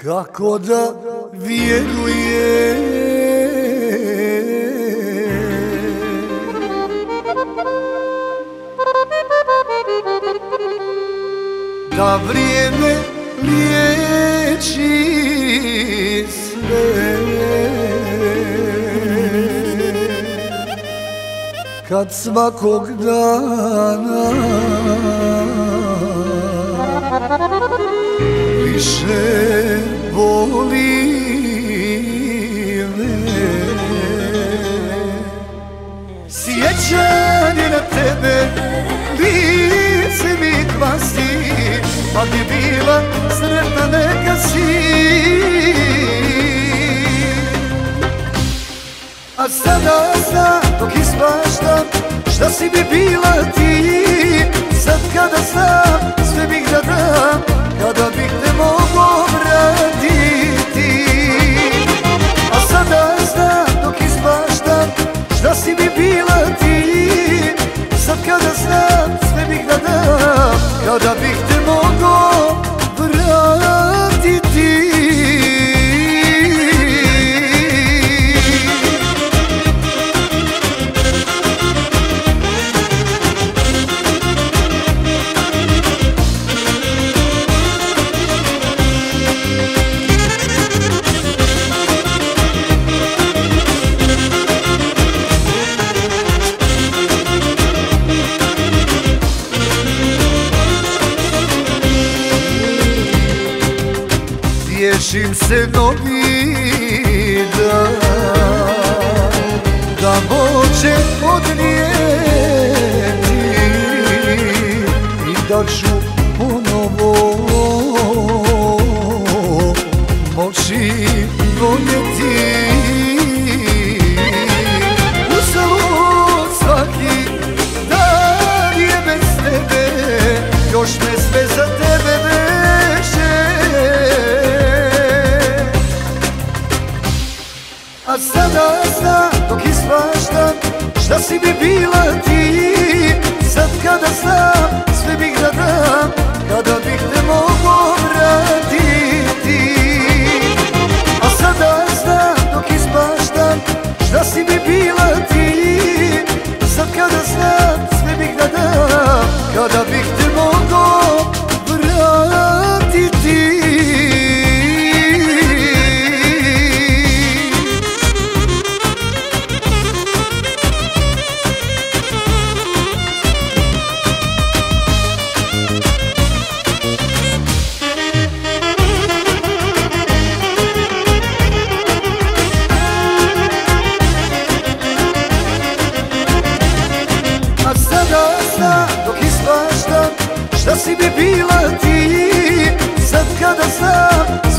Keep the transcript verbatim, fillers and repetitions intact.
Kako da vjeruje da vrijeme liječi sve, kad svakog dana više boli me. Sjećanje na tebe lice mi kvasi, pa bi bila sretna neka si. A sada znam dok ispaštam šta si mi bila ti. Sad kada znam sve bih da dam, kada bih te mogo vratiti. A sada znam dok ispaštam šta si mi bila ti. Sad kada znam sve bih da dam, kada bih te mogo vratiti. Tješim se novi dan, da moće odnijeti i da ću ponovo moći voljeti. Uzalud svaki dan je bez tebe, još me sve za tebe veže. A sada znam dok ispaštam šta si mi bila ti. Sad kada znam sve bih da dam, kada bih te mogo vratiti. A sada znam dok ispaštam šta si mi bila ti. Sad kada znam sve bih da dam, kada bih te mogo vratiti. Dok ispaštam šta si mi bila ti. Sad kada znam